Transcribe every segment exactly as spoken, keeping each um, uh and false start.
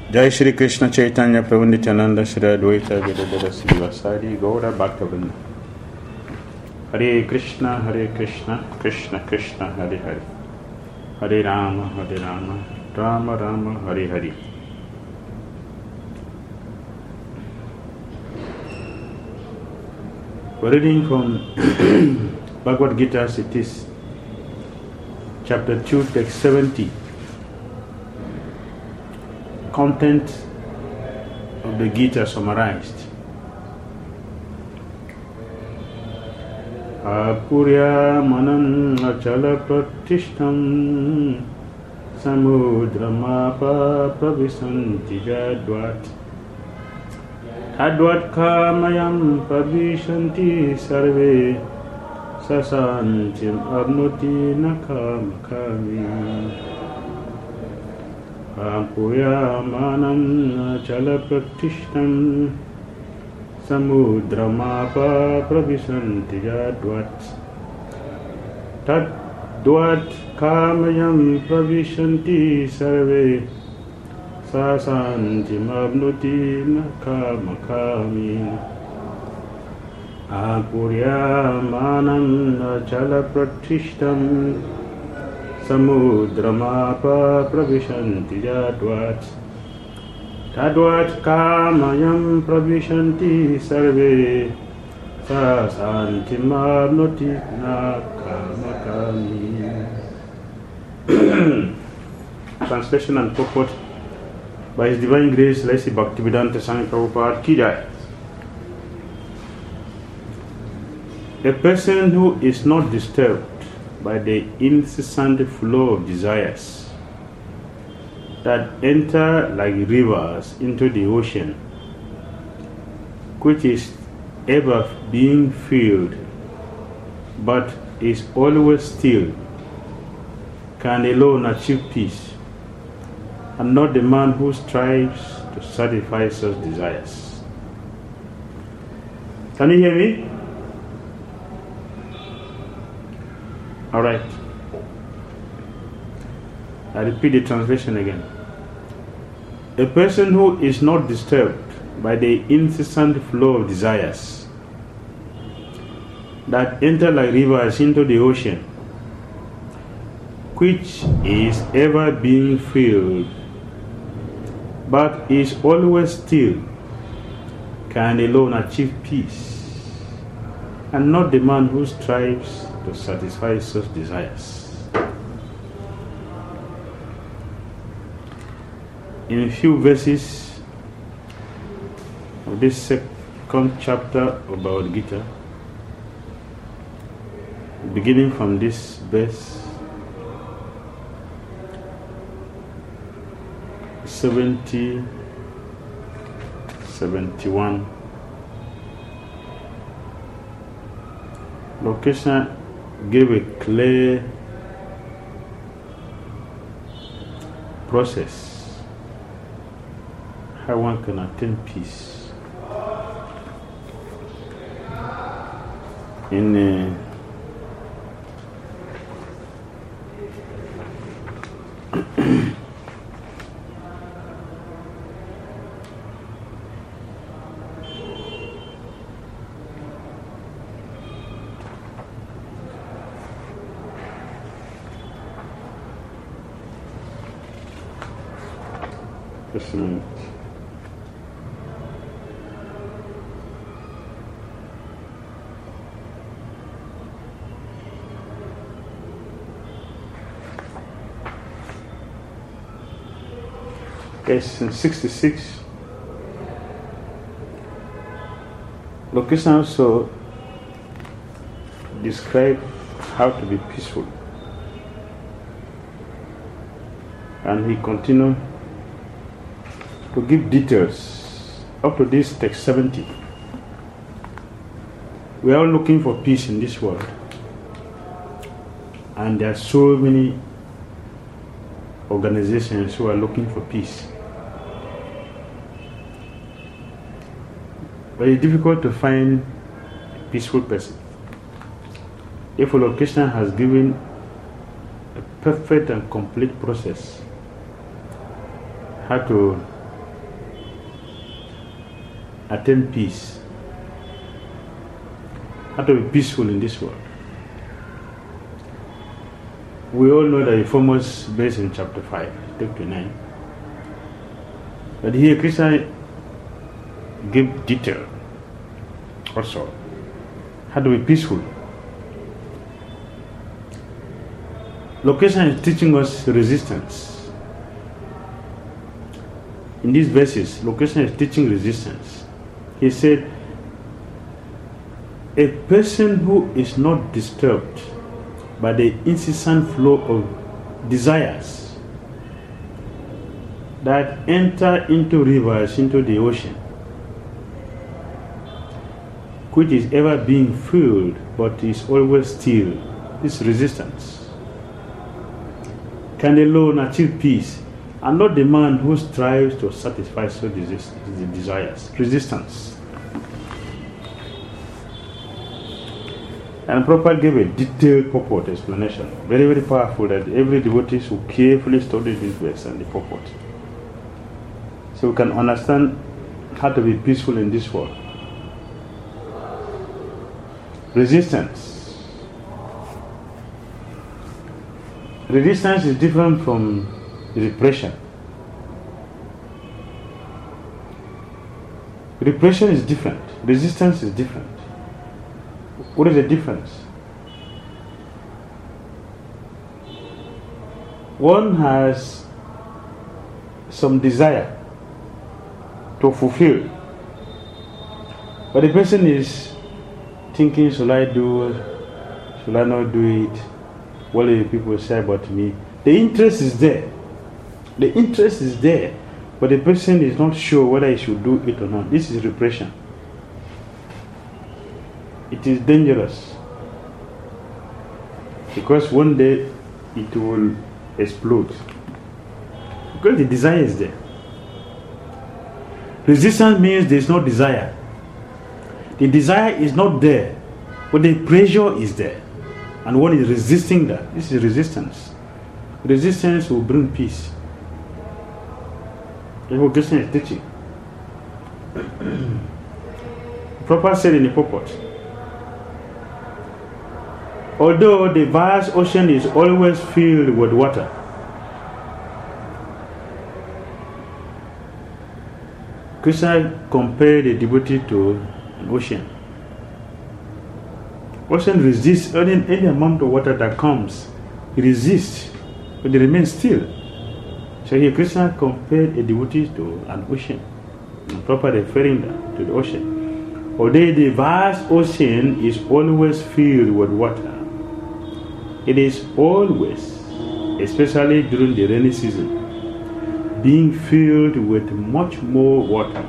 Jai Shri Krishna Chaitanya Prabhu Nityananda Shri Advaita Gadadara Srivasadi Gaura Bhaktavinda. Hare Krishna Hare Krishna Krishna Krishna Hare Hare Hare Rama Hare Rama Rama Rama Hare Hare. We're reading from Bhagavad Gita, it is chapter two, text seventy. Content of the Gita summarized. Apurya manam achala pratishtam samudramapa pravisanti jadvat advat kamayam pravishanti sarve sasantim abnuti nakamakami. Apurya manam achala pratishtam samudramapa pravisanti jadvat tadvat kamayam pravishanti sarve sasantim abnuti nakamakami. Apurya manam achala pratishtam samudramapa pravishanti jadvat tadvat kamayam pravishanti sarve sasantim abnuti nakamakami. Translation and purport by His Divine Grace, Lesi Bhaktivedanta Swami Prabhupada Ki Jai. A person who is not disturbed by the incessant flow of desires that enter like rivers into the ocean, which is ever being filled but is always still, can alone achieve peace, and not the man who strives to satisfy such desires. Can you hear me? All right. I repeat the translation again. A person who is not disturbed by the incessant flow of desires that enter like rivers into the ocean, which is ever being filled but is always still, can alone achieve peace, and not the man who strives to satisfy such desires. In a few verses of this second chapter of Bhagavad Gita, beginning from this verse seventy, seventy-one, Location gave a clear process how one can attain peace. In uh, just a minute. Yes, in sixty-six, Lokesan also described how to be peaceful, and he continued to give details up to this text seventy. We are all looking for peace in this world, and there are so many organizations who are looking for peace. But it's difficult to find a peaceful person. If a location has given a perfect and complete process how to attain peace, how to be peaceful in this world. We all know that the famous verse in chapter five, twenty-nine. But here Krishna give detail also how to be peaceful. Location is teaching us resistance. In these verses, location is teaching resistance. He said, a person who is not disturbed by the incessant flow of desires that enter into rivers, into the ocean, which is ever being filled but is always still, this resistance, can alone achieve peace, and not the man who strives to satisfy such desires. Resistance. And Prabhupada gave a detailed purport explanation, very, very powerful, that every devotee should carefully study this verse and the purport, so we can understand how to be peaceful in this world. Resistance. Resistance is different from repression. Repression is different. Resistance is different. What is the difference? One has some desire to fulfill, but the person is thinking, should I do it? Should I not do it? What will people say about me? The interest is there. The interest is there, but the person is not sure whether he should do it or not. This is repression. It is dangerous, because one day it will explode, because the desire is there. Resistance means there is no desire. The desire is not there, but the pressure is there, and one is resisting that. This is resistance. Resistance will bring peace. That's what Krishna is teaching. Prabhupada said in the purport, although the vast ocean is always filled with water, Krishna compared the devotee to an ocean. Ocean resists any, any amount of water that comes. It resists, but it remains still. So here Krishna compared a devotee to an ocean, and properly referring that to the ocean. Although the vast ocean is always filled with water, it is always, especially during the rainy season, being filled with much more water.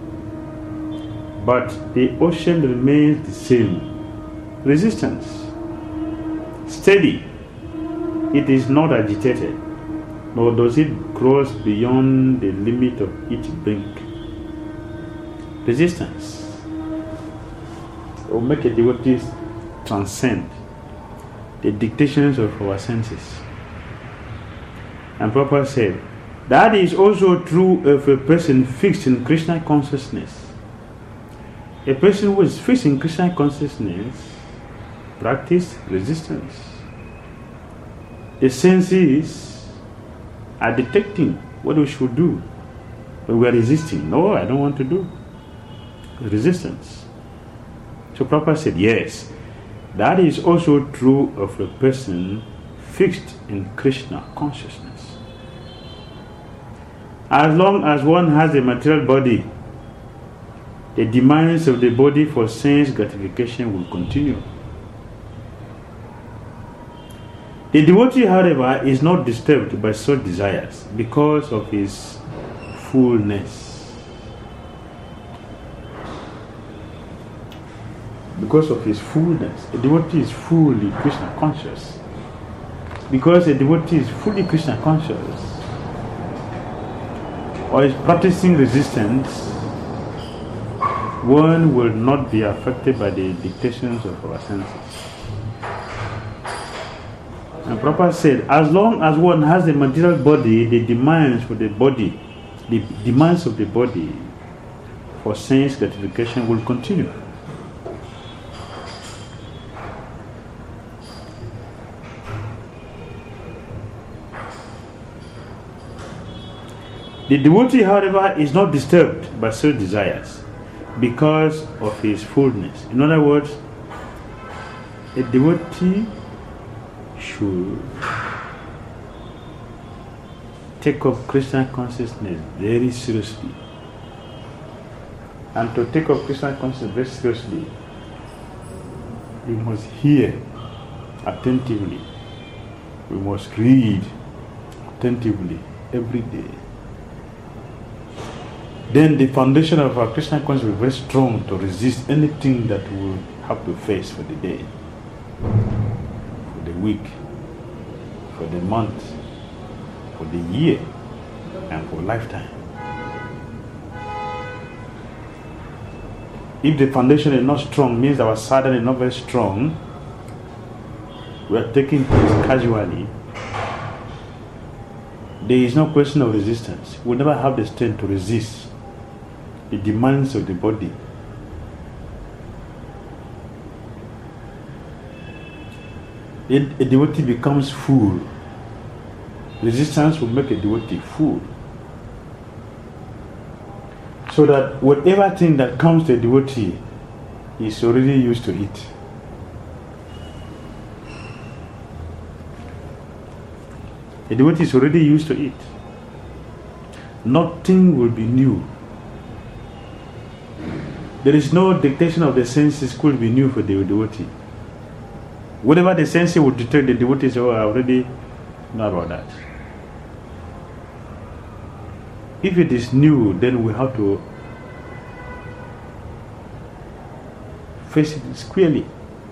But the ocean remains the same. Resistance. Steady. It is not agitated, nor does it cross beyond the limit of its brink. Resistance will make a devotee transcend the dictations of our senses. And Prabhupada said, that is also true of a person fixed in Krishna consciousness. A person who is fixed in Krishna consciousness practice resistance. The senses are detecting what we should do, but we are resisting. No, I don't want to do. Resistance. So Prabhupada said, yes, that is also true of a person fixed in Krishna consciousness. As long as one has a material body, the demands of the body for sense gratification will continue. The devotee, however, is not disturbed by such desires because of his fullness. Because of his fullness. A devotee is fully Krishna conscious. Because a devotee is fully Krishna conscious, or is practicing resistance, one will not be affected by the dictations of our senses. And Prabhupada said, as long as one has a material body, the demands for the body, the demands of the body for sense gratification will continue. The devotee, however, is not disturbed by such desires because of his fullness. In other words, a devotee should take up Krishna consciousness very seriously. And to take up Krishna consciousness very seriously, we must hear attentively. We must read attentively every day. Then the foundation of our Krishna consciousness will be very strong to resist anything that we will have to face for the day, for the week, for the month, for the year, and for lifetime. If the foundation is not strong, means our sadhana is not very strong, we are taking things casually, there is no question of resistance. We will never have the strength to resist the demands of the body. A, a devotee becomes fool. Resistance will make a devotee fool. So that whatever thing that comes to a devotee is already used to it. A devotee is already used to it. Nothing will be new. There is no dictation of the senses could be new for the devotee. Whatever the senses would dictate, the devotees are already know about that. If it is new, then we have to face it squarely.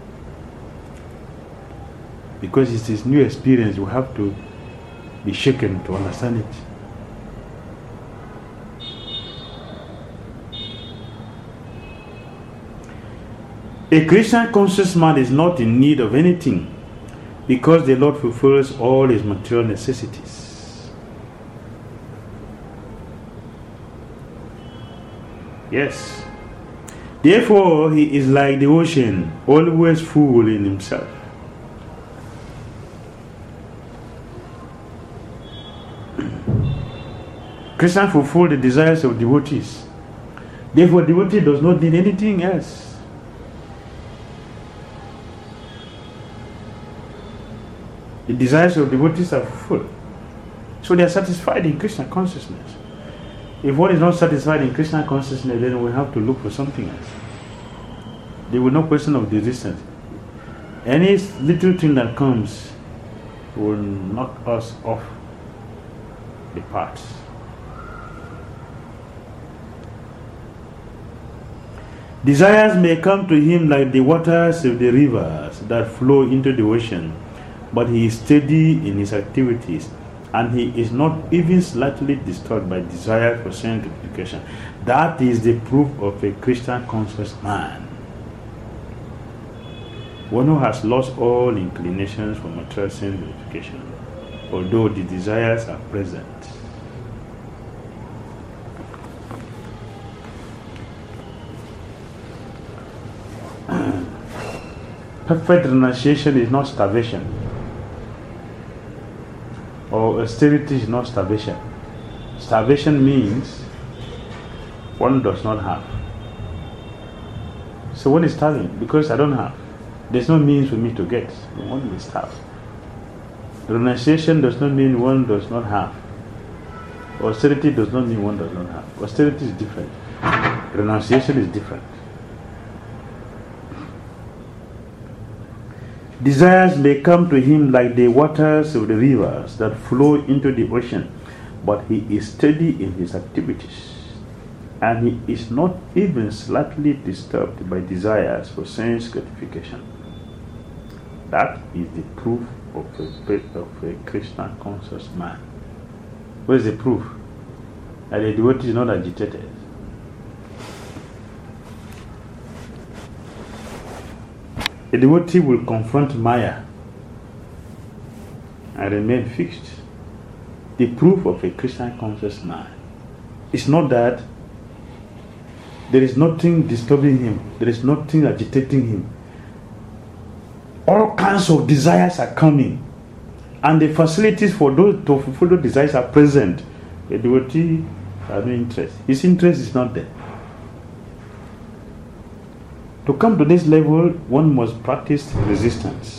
Because it is new experience, we have to be shaken to understand it. A Krishna conscious man is not in need of anything because the Lord fulfills all his material necessities. Yes. Therefore, he is like the ocean, always full in himself. Krishna fulfilled the desires of devotees. Therefore, devotee does not need anything else. The desires of devotees are fulfilled. So they are satisfied in Krishna consciousness. If one is not satisfied in Krishna consciousness, then we have to look for something else. There will no question of resistance. Any little thing that comes will knock us off the path. Desires may come to him like the waters of the rivers that flow into the ocean, but he is steady in his activities, and he is not even slightly disturbed by desire for sanctification. That is the proof of a Krishna conscious man. One who has lost all inclinations for material sanctification, although the desires are present. Perfect renunciation is not starvation, or austerity is not starvation. Starvation means one does not have. So one is starving because I don't have. There's no means for me to get. One will starve. Renunciation does not mean one does not have. Austerity does not mean one does not have. Austerity is different. Renunciation is different. Desires may come to him like the waters of the rivers that flow into the ocean, but he is steady in his activities, and he is not even slightly disturbed by desires for sense gratification. That is the proof of a, of a Krishna conscious man. What is the proof? That the devotee is not agitated. A devotee will confront Maya and remain fixed. The proof of a Krishna conscious man is not that there is nothing disturbing him. There is nothing agitating him. All kinds of desires are coming. And the facilities for those to fulfill those desires are present. The devotee has no interest. His interest is not there. To come to this level, one must practice resistance.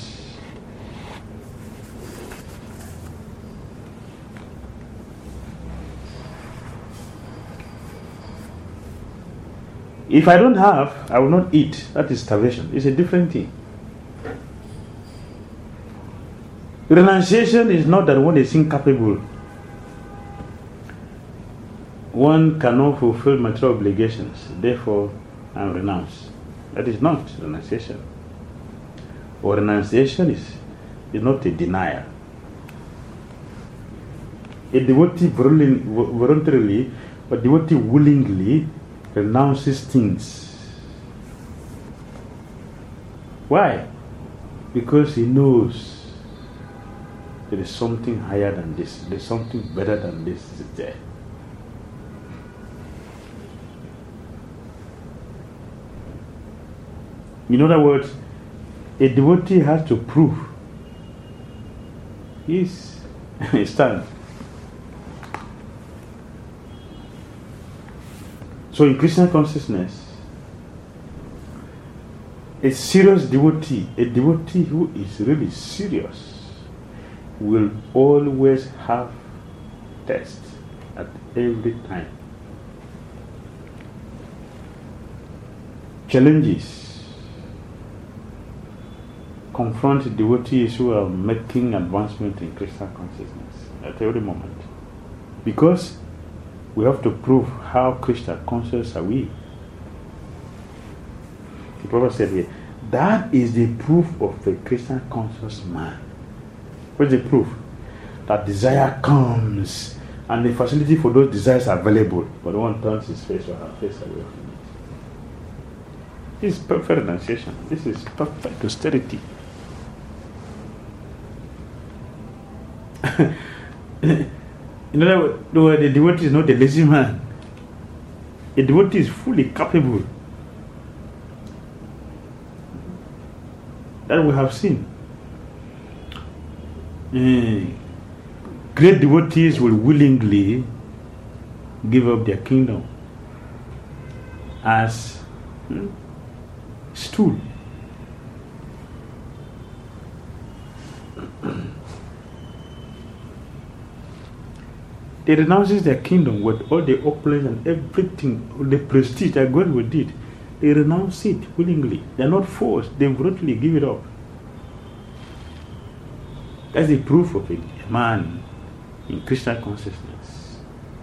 If I don't have, I will not eat. That is starvation. It's a different thing. Renunciation is not that one is incapable. One cannot fulfill material obligations, therefore I renounce. That is not renunciation. Or renunciation is, is not a denial. A devotee voluntarily, or devotee willingly renounces things. Why? Because he knows there is something higher than this, there is something better than this is there. In other words, a devotee has to prove his stand. So in Krishna consciousness, a serious devotee, a devotee who is really serious, will always have tests at every time. Challenges confront devotees who are making advancement in Krishna consciousness at every moment. Because we have to prove how Krishna conscious are we. The Prophet said here, that is the proof of a Krishna conscious man. What's the proof? That desire comes and the facility for those desires are available, but one turns his face or her face away from it. This is perfect renunciation. This is perfect austerity. In other words, the devotee is not a lazy man. A devotee is fully capable. That we have seen. Uh, great devotees will willingly give up their kingdom as hmm, stool. They renounces their kingdom with all the opulence and everything, the prestige that God would did. They renounce it willingly. They are not forced. They voluntarily give it up. That's the proof of a man in Krishna consciousness.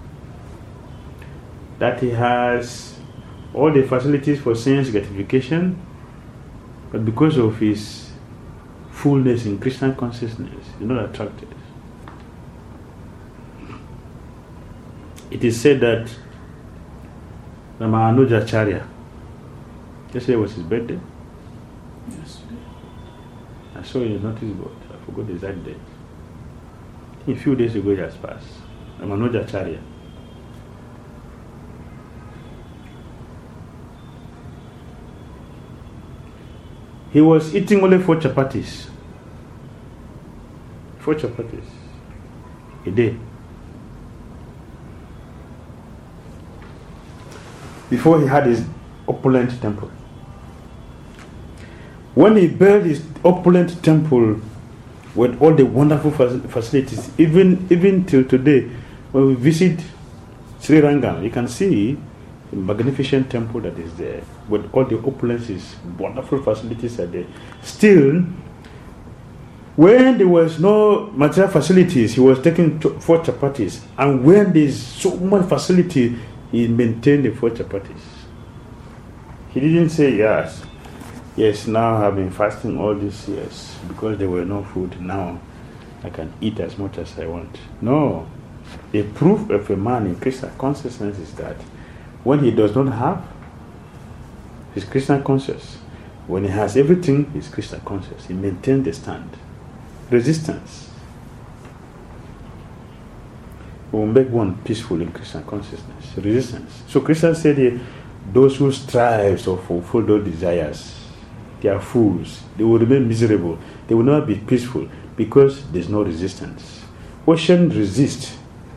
That he has all the facilities for sense gratification, but because of his fullness in Krishna consciousness, he's not attracted. It is said that Ramanujacharya, yesterday was his birthday. Yes. I saw in a notice board. I forgot the exact date. A few days ago it has passed. Ramanujacharya. He was eating only four chapatis. Four chapatis a day. Before he had his opulent temple. When he built his opulent temple with all the wonderful facilities, even even till today, when we visit Sri Rangam, you can see the magnificent temple that is there with all the opulences, wonderful facilities are there. Still, when there was no material facilities, he was taking four chapatis, and when there is so much facility, he maintained the four chapatis. He didn't say, yes, yes, now I've been fasting all these years because there were no food. Now I can eat as much as I want. No. The proof of a man in Krishna consciousness is that when he does not have, he's Krishna conscious. When he has everything, he's Krishna conscious. He maintains the stand. Resistance will make one peaceful in Krishna consciousness. Resistance. So Krishna said here, those who strive to fulfill those desires, they are fools. They will remain miserable. They will not be peaceful because there's no resistance. Ocean resists.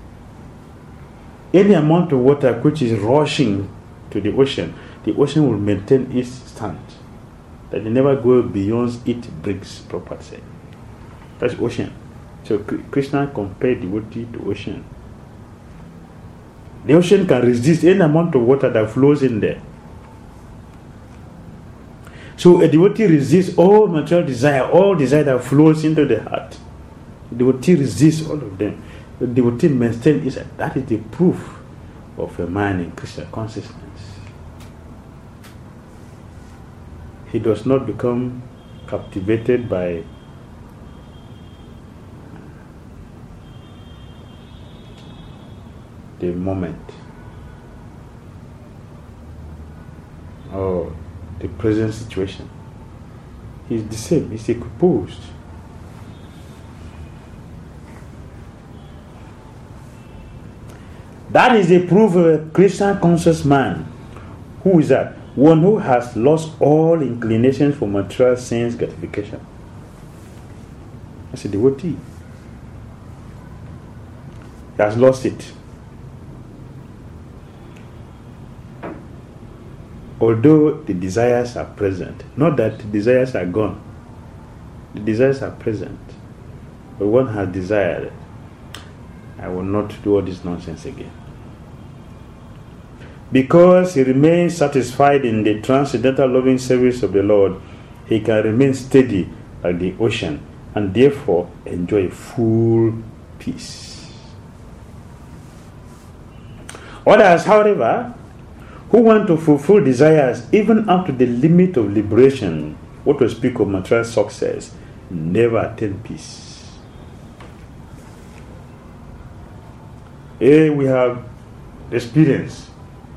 Any amount of water which is rushing to the ocean, the ocean will maintain its stand. That it never go beyond its bricks property. That's ocean. So Krishna compared devotee to ocean. The ocean can resist any amount of water that flows in there. So a devotee resists all material desire, all desire that flows into the heart. The devotee resists all of them. The devotee maintains it. That is the proof of a man in Krishna consciousness. He does not become captivated by the moment or the present situation. He's the same, he's equiposed. That is the proof of a Krishna conscious man. Who is that? One who has lost all inclinations for material sense gratification. That's a devotee. He has lost it. Although the desires are present, not that the desires are gone. The desires are present. But one has desired, I will not do all this nonsense again. Because he remains satisfied in the transcendental loving service of the Lord, he can remain steady like the ocean and therefore enjoy full peace. Others, however, who want to fulfill desires even up to the limit of liberation, what to speak of material success, never attain peace. Here we have experience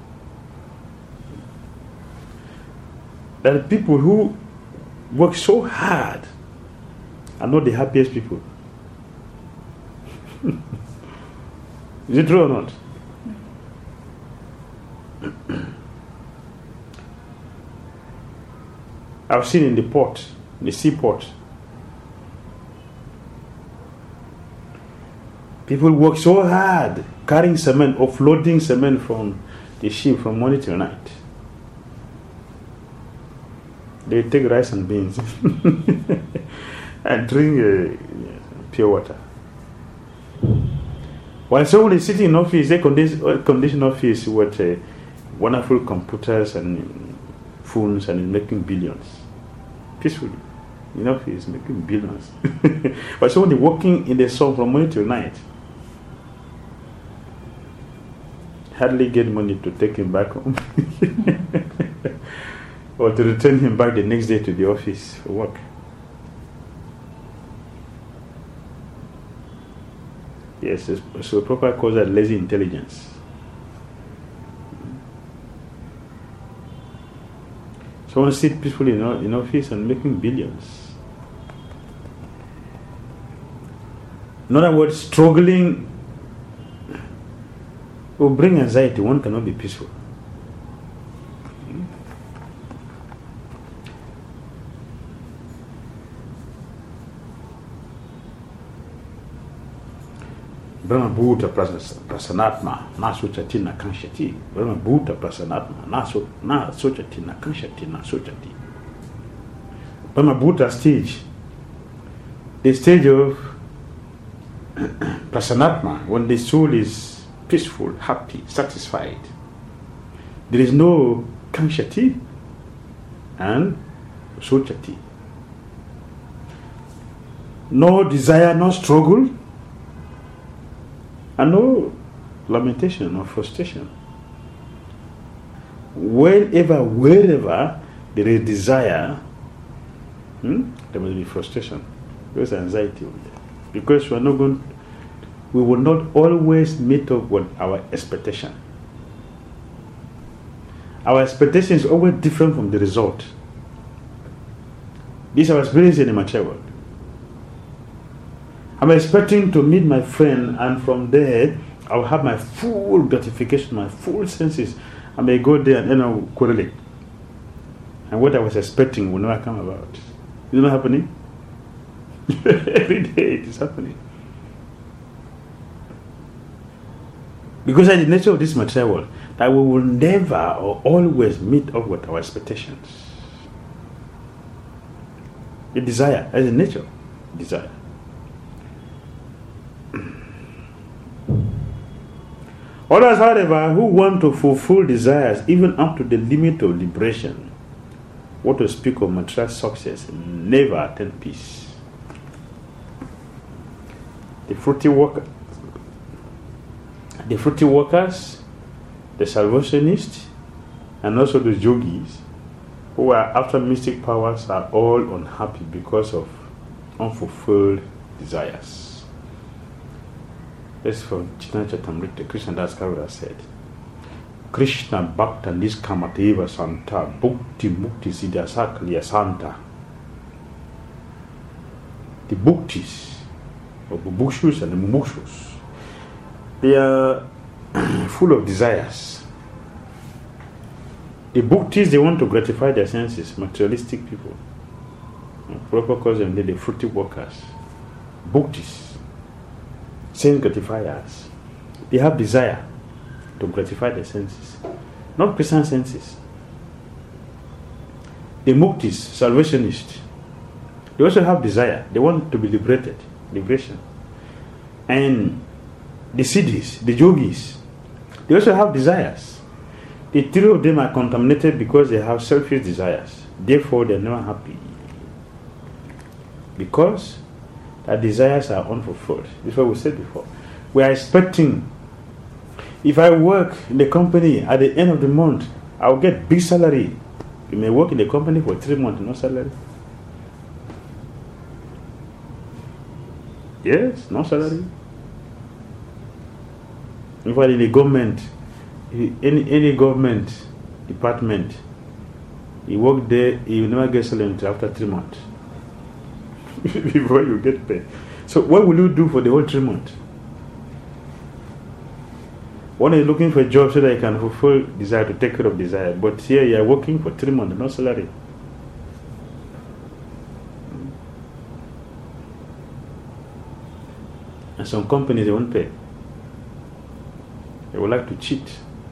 that people who work so hard are not the happiest people. Is it true or not? I've seen in the port, the seaport, people work so hard carrying cement, offloading cement from the ship from morning till night. They take rice and beans and drink uh, pure water. While someone is sitting in office, they condition, condition office with uh, wonderful computers and phones and is making billions. Peacefully. In office, making billions. But someone is working in the sun from morning till night. Hardly get money to take him back home. Or to return him back the next day to the office for work. Yes, so proper calls that lazy intelligence. Someone sit peacefully in, in office and making billions. In other words, struggling will bring anxiety. One cannot be peaceful. Brahma Bhuta Prasanatma, na sochati na kanshati. Brahma Bhuta Prasanatma, na sochati na kanshati na sochati. Brahma Bhuta stage, the stage of Prasanatma, when the soul is peaceful, happy, satisfied. There is no kanshati and sochati. No desire, no struggle. And no lamentation or frustration. Whenever, wherever there is desire, hmm, there must be frustration. There's anxiety on there. Because we are not going, we will not always meet up with our expectation. Our expectation is always different from the result. This is our experience in the material world. I'm expecting to meet my friend, and from there I'll have my full gratification, my full senses, I may go there and end up quarreling. And what I was expecting will never come about. Is it not happening? Every day it is happening. Because of the nature of this material world, that we will never or always meet up with our expectations. The desire, as a nature, desire. Others, however, who want to fulfill desires even up to the limit of liberation, what to speak of material success, never attain peace. The fruity worker, the fruity workers, the salvationists, and also the yogis who are after mystic powers are all unhappy because of unfulfilled desires. This is from Chaitanya Charitamrita. Krishna Das Kaviraj said, Krishna Bhakta Niskamateva Santa Bhukti Mukti Siddhasakaliya Santa. The Bhuktis, or the Bhukshus and the Mumukshus, they are full of desires. The Bhuktis, they want to gratify their senses, materialistic people. Prabhupada calls them the fruity workers. Bhuktis, sense gratifiers. They have desire to gratify their senses, not present senses. The Muktis, salvationists, they also have desire. They want to be liberated, liberation. And the Siddhis, the Yogis, they also have desires. The three of them are contaminated because they have selfish desires. Therefore, they are never happy. Because their desires are unfulfilled. This is what we said before. We are expecting, if I work in the company at the end of the month, I will get big salary. You may work in the company for three months, no salary. Yes, no salary. In fact, in the government, any any government department, you work there, you will never get salary until after three months before you get paid. So, what will you do for the whole three months? One is looking for a job so that you can fulfill desire, to take care of desire. But here you are working for three months, no salary. And some companies, they won't pay. They would like to cheat.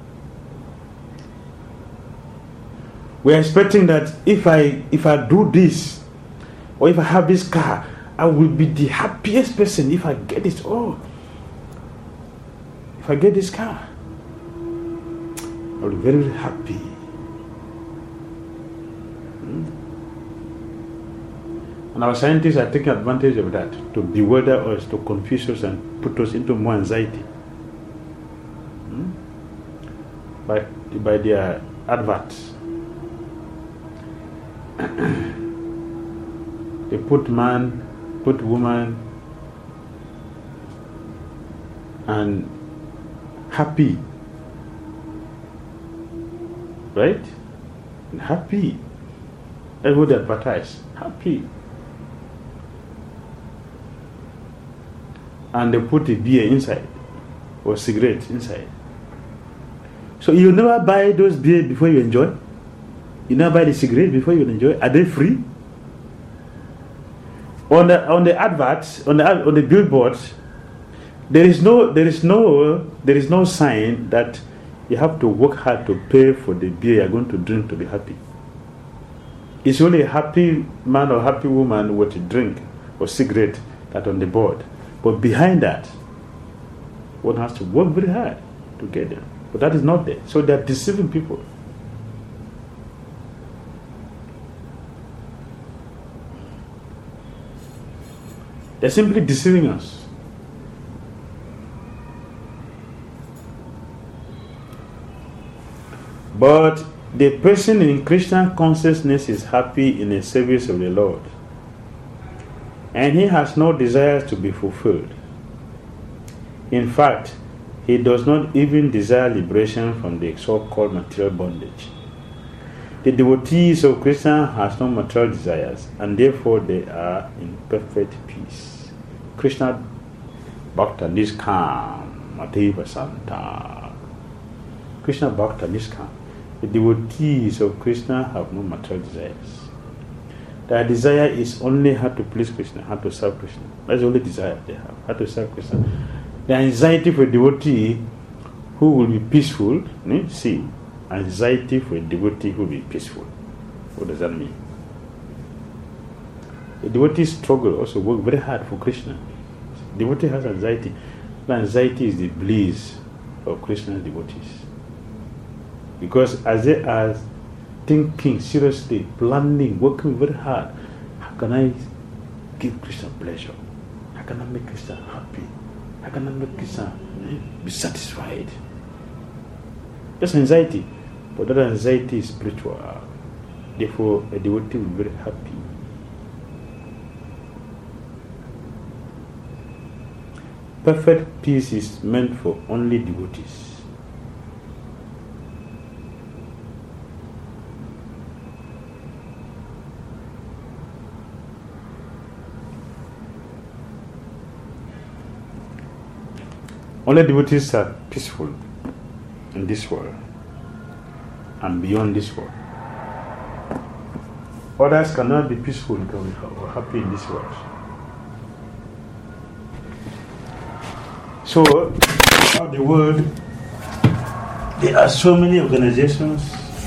We are expecting that if I if I do this, or if I have this car, I will be the happiest person if I get this. Oh, if I get this car, I will be very, very happy. Hmm? And our scientists are taking advantage of that to bewilder us, to confuse us, and put us into more anxiety. Hmm? By, by their adverts. They put man, put woman, and happy, right? And happy. That's what they advertise. Happy. And they put a beer inside, or cigarette inside. So you never buy those beer before you enjoy? You never buy the cigarette before you enjoy? Are they free? On the on the adverts, on the on the billboards, there is no there is no there is no sign that you have to work hard to pay for the beer you're going to drink to be happy. It's only a happy man or happy woman with a drink or cigarette that on the board. But behind that, one has to work very hard to get them. But that is not there. So they're deceiving people. They're simply deceiving us. But the person in Christian consciousness is happy in the service of the Lord. And he has no desires to be fulfilled. In fact, he does not even desire liberation from the so-called material bondage. The devotees of Krishna has no material desires, and therefore they are in perfect peace. Krishna Bhakta Niskam Mateva Santa. Krishna Bhakta Nishkam. The devotees of Krishna have no material desires. Their desire is only how to please Krishna, how to serve Krishna. That's the only desire they have, how to serve Krishna. The anxiety for a devotee who will be peaceful, see, anxiety for a devotee who will be peaceful. What does that mean? The devotee struggle also work very hard for Krishna. The devotee has anxiety. The anxiety is the bliss of Krishna's devotees. Because as they are thinking seriously, planning, working very hard, how can I give Krishna pleasure? How can I make Krishna happy? How can I make Krishna be satisfied? That's anxiety. But that anxiety is spiritual. Therefore, a devotee will be very happy. Perfect peace is meant for only devotees. Only devotees are peaceful in this world and beyond this world. Others cannot be peaceful or happy in this world. So, throughout the world, there are so many organizations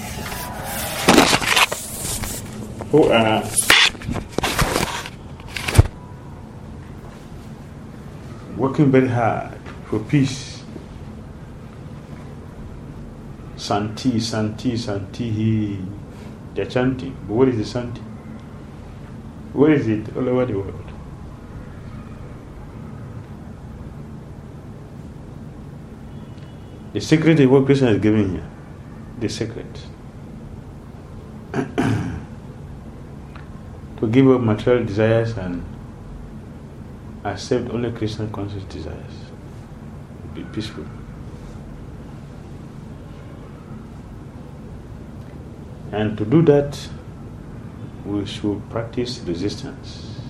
who are working very hard for peace. Santi, Santi, Santi, they're chanting. But what is the Santi? Where is it all over the world? The secret is what Krishna is giving here. The secret. To give up material desires and accept only Krishna conscious desires. Be peaceful. And to do that, we should practice resistance.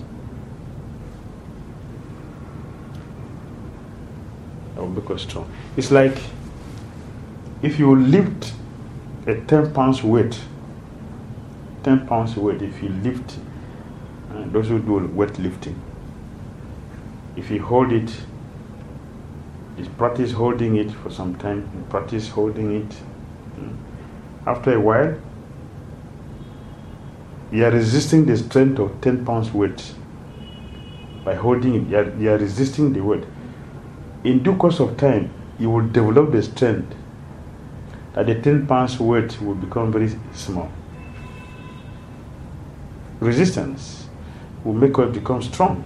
That will make us strong. It's like if you lift a ten pounds weight, ten pounds weight, if you lift, uh, those who do weightlifting, if you hold it, you practice holding it for some time, you practice holding it. After a while, you are resisting the strength of ten pounds weight. By holding it, you are, you are resisting the weight. In due course of time, you will develop the strength that the ten pounds weight will become very small. Resistance will make us become strong.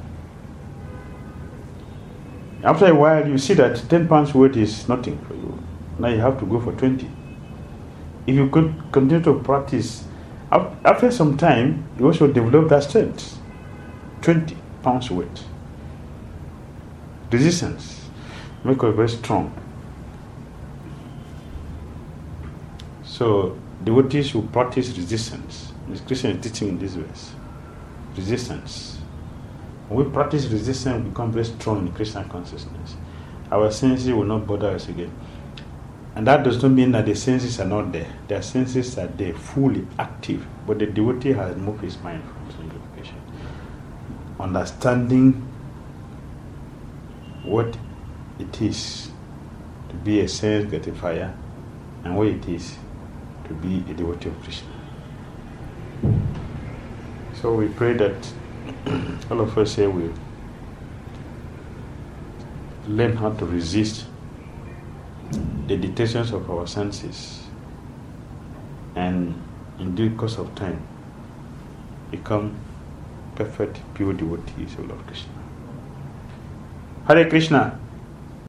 After a while, you see that ten pounds weight is nothing for you. Now you have to go for twenty. If you could continue to practice, after some time, you also develop that strength. twenty pounds weight. Resistance make us very strong. So, devotees who practice resistance, the Krishna is teaching in this verse. Resistance. When we practice resistance, we become very strong in Krishna consciousness. Our senses will not bother us again. And that does not mean that the senses are not there. Their senses are there, fully active. But the devotee has moved his mind from sanctification. Understanding what it is to be a sense gratifier and what it is to be a devotee of Krishna. So we pray that all of us here will learn how to resist the dictations of our senses and in due course of time become perfect pure devotees of Lord Krishna. Hare Krishna.